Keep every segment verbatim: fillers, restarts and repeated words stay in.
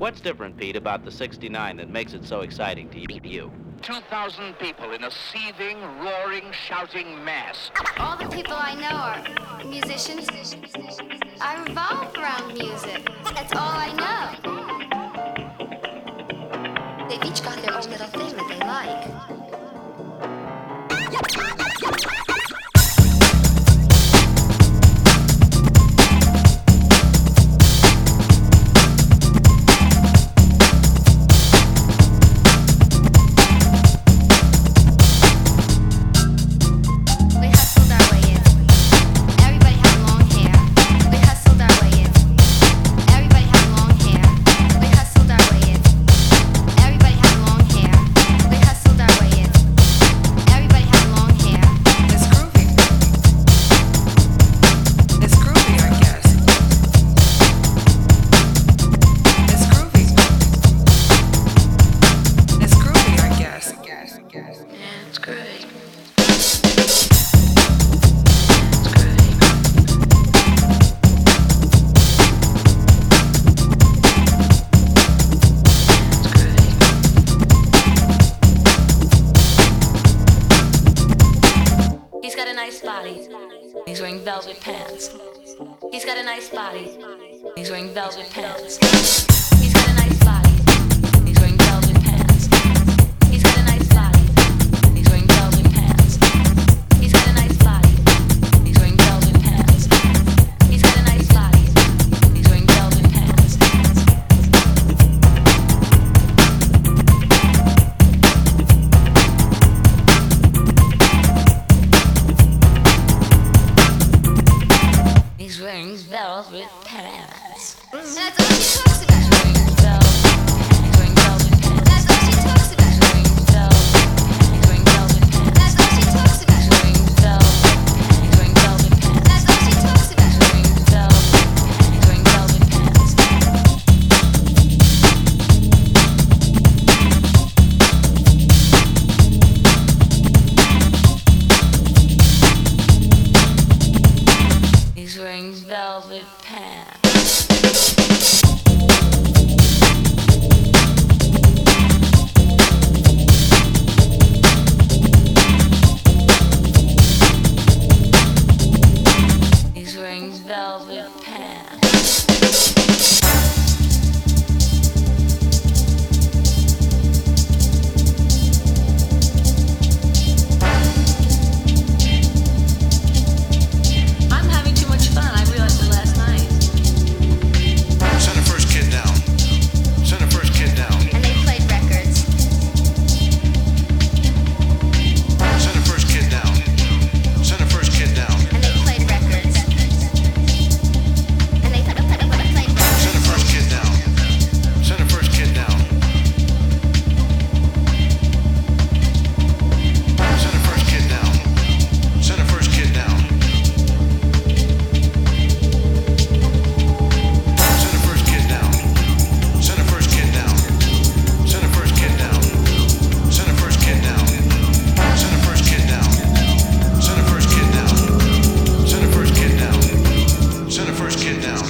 What's different, Pete, about the sixty-nine that makes it so exciting to you? two thousand people in a seething, roaring, shouting mass. All the people I know are musicians. I revolve around music. That's all I know. They've each got their own little thing that they like. Velvet pants. He's got a nice body. He's wearing velvet pants. He's got a nice body. He's wearing velvet pants. He's got a nice body. He's wearing velvet pants. He's got a nice body. He's wearing velvet pants. He's got a nice body. He's wearing velvet pants. He's wearing velvet pants. That's all she talks about. He's wearing velvet pants. That's all she talks about. He's wearing velvet pants. That's all she talks about. He's wearing velvet. He's wearing velvet pants. That's all she talks about. He's wearing velvet. He's wearing velvet pants. He's wearing velvet pants. He's wearing velvet pants. I'm having too much fun. I realized it last night. Send the first kid down. Send the first kid down. And they played records. Send the first kid down. Send the first kid down. And they played records. And they played, played, played, played records. Send the first kid down. Send the first kid down. Send the first kid down. Send the first kid down. Send the first kid down. Send the first kid down. Send the first kid down. Send the first kid down. Send the first kid down. Send the first kid down. Send the first kid down. Send the first kid down.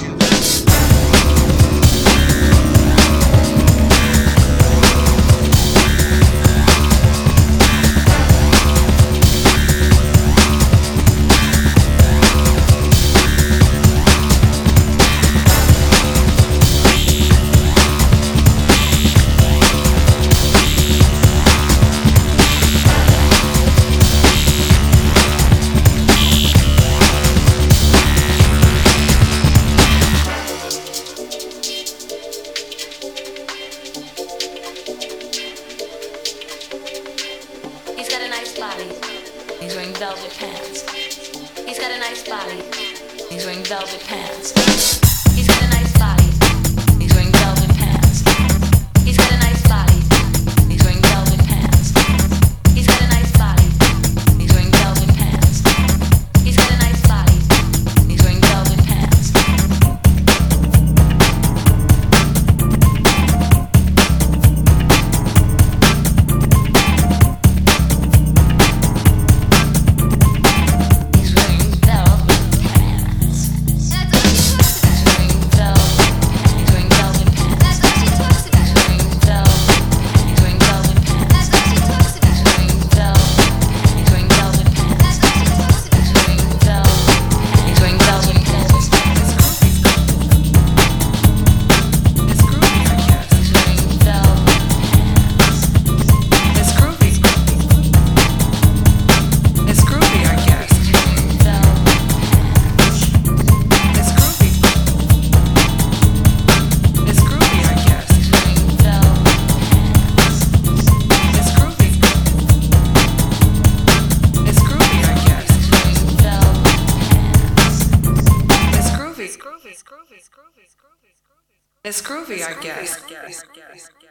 He's got a nice body. He's wearing velvet pants. He's got a nice body. He's wearing velvet pants. He's got a nice body. He's wearing velvet pants. He's got a nice body. He's wearing velvet pants. He's got a nice body. He's wearing velvet pants. He's got a nice body. He's wearing velvet pants. He's wearing velvet pants. That's all she talks It's groovy, I guess.